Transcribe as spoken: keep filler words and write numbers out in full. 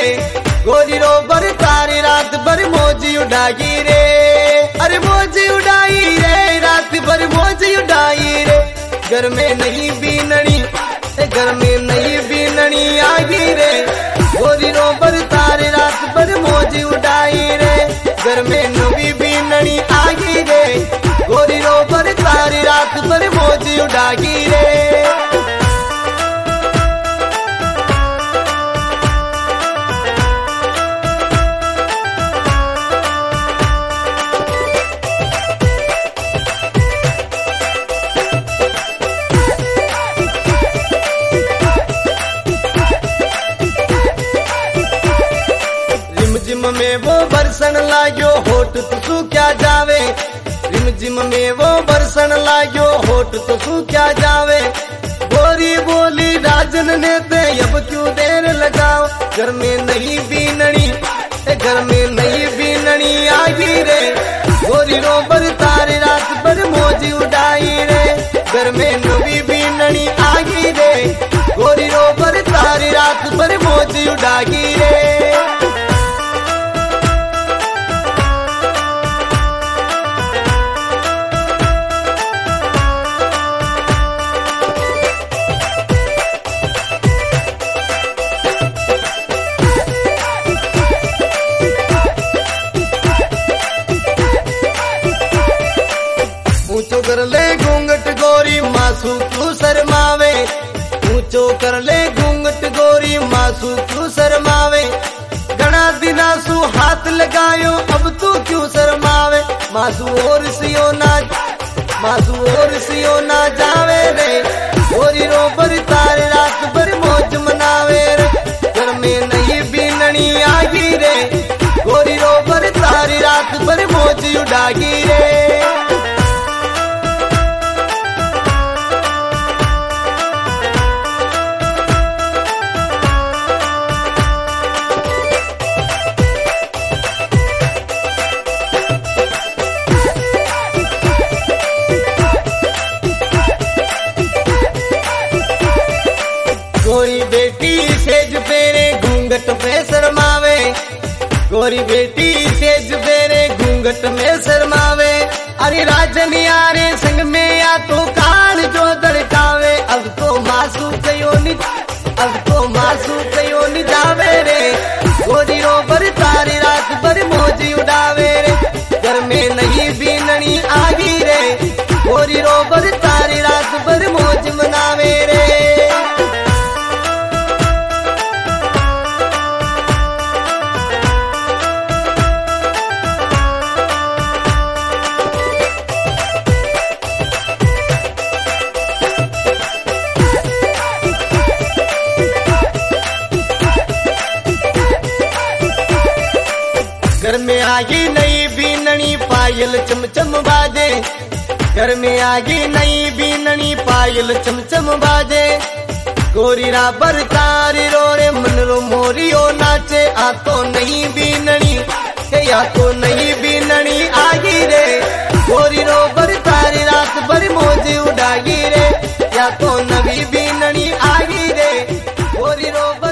गोरी रो बर तारी रात भर मौज उड़ाई रे। अरे मौज उड़ाई रे रात भर मौज उड़ाई रे। घर में नहीं बीननी घर में नहीं बीननी आगी रे। गोरी रो बर तारी रात भर मौज उड़ाई रे। घर में नवी बीननी आगी रे। गोरी रो बर तारी रात भर मौज उड़ाई रे। रिमझिम में वो बरसन लाग्यो होठ तुसू क्या जावे। रिमझिम में वो बरसन लाग्यो होठ तुसू क्या जावे। गोरी बोली राजन ने ते अब क्यों देर लगाओ। घर में नहीं बीननी घर में नहीं बीननी आगी रे। गोरी रो बर तारी रात भर मौज उड़ाई रे। घर में नवी बीननी आगी रे। गोरी रो बर तारी रात भर मौज उड़ाई रे। ऊंचो कर ले घूंघट गोरी मासू क्यों शर्मावे। ऊंचो कर ले घूंघट गोरी मासू क्यों शर्मावे। घना दिना सू हाथ लगायो अब तू क्यों शर्मावे। मासू और सियो ना मासू और सियो ना जावे रे। गोरी रो बर तारे रात भर मौज मनावे रे। घर में नहीं बीननी आगी रे। गोरी रो बर तारी रात भर मौज उड़ागी रे। गोरी बेटी सेज पेरे घूंघट पे शर्मावे। गोरी बेटी सेज पेरे घूंघट में शर्मावे। अरे राजन यारे संग में या तो कान जो दड़कावे। अब तो मासू कयो नि अब तो मासू कयो नि जावे रे। गोरी रो बर तारी रात भर मौज उड़ावे रे। घर में नहीं बीननी आगी रे। गोरी रो बर तारी रात भर मौज मनावे रे। घर में आगी नई बीननी पायल चमचम बाजे। घर में आगी नई बीननी पायल चमचम बाजे। गोरी रा बर तारी रो रे मन रो मोरियो नाचे। आ तो नहीं बीननी या तो नहीं बीननी आगी रे। गोरी रो बर तारी रात भर मौज उड़ागी रे। या तो नवी बीननी आगी रे। गोरी रो